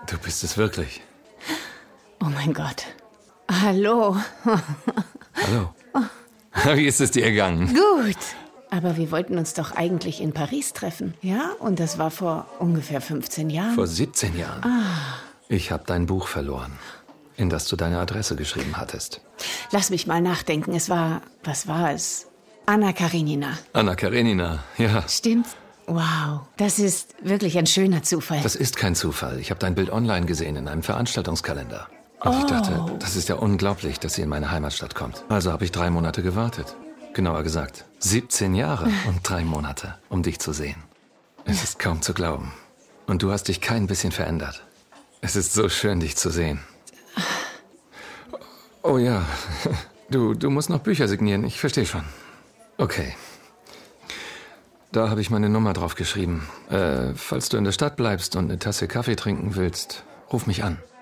Du bist es wirklich. Oh mein Gott. Hallo. Hallo. Wie ist es dir gegangen? Gut. Aber wir wollten uns doch eigentlich in Paris treffen, ja? Und das war vor ungefähr 15 Jahren. Vor 17 Jahren. Ich habe dein Buch verloren, in das du deine Adresse geschrieben hattest. Lass mich mal nachdenken. Was war es? Anna Karenina. Anna Karenina, ja. Stimmt's? Wow, das ist wirklich ein schöner Zufall. Das ist kein Zufall. Ich habe dein Bild online gesehen in einem Veranstaltungskalender. Und ich dachte, das ist ja unglaublich, dass sie in meine Heimatstadt kommt. Also habe ich 3 Monate gewartet. Genauer gesagt, 17 Jahre und 3 Monate, um dich zu sehen. Es ist kaum zu glauben. Und du hast dich kein bisschen verändert. Es ist so schön, dich zu sehen. Oh ja, du musst noch Bücher signieren, ich verstehe schon. Okay. Da habe ich meine Nummer drauf geschrieben. Falls du in der Stadt bleibst und eine Tasse Kaffee trinken willst, ruf mich an.